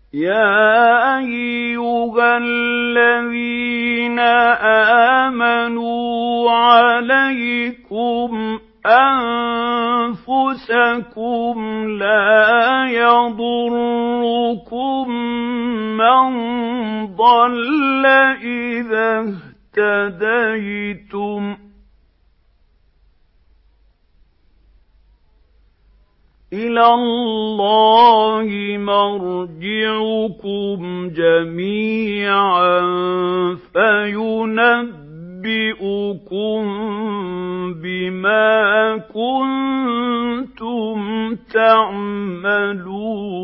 يَا أَيُّهَا الَّذِينَ آمَنُوا عَلَيْكُمْ أَنفُسَكُمْ لَا يَضُرُّكُم مَّن ضَلَّ إِذَا اهْتَدَيْتُمْ ۚ إِلَى اللَّهِ مَرْجِعُكُمْ جَمِيعًا فَيُنَبِّئُكُم بِمَا كُنتُمْ تَعْمَلُونَ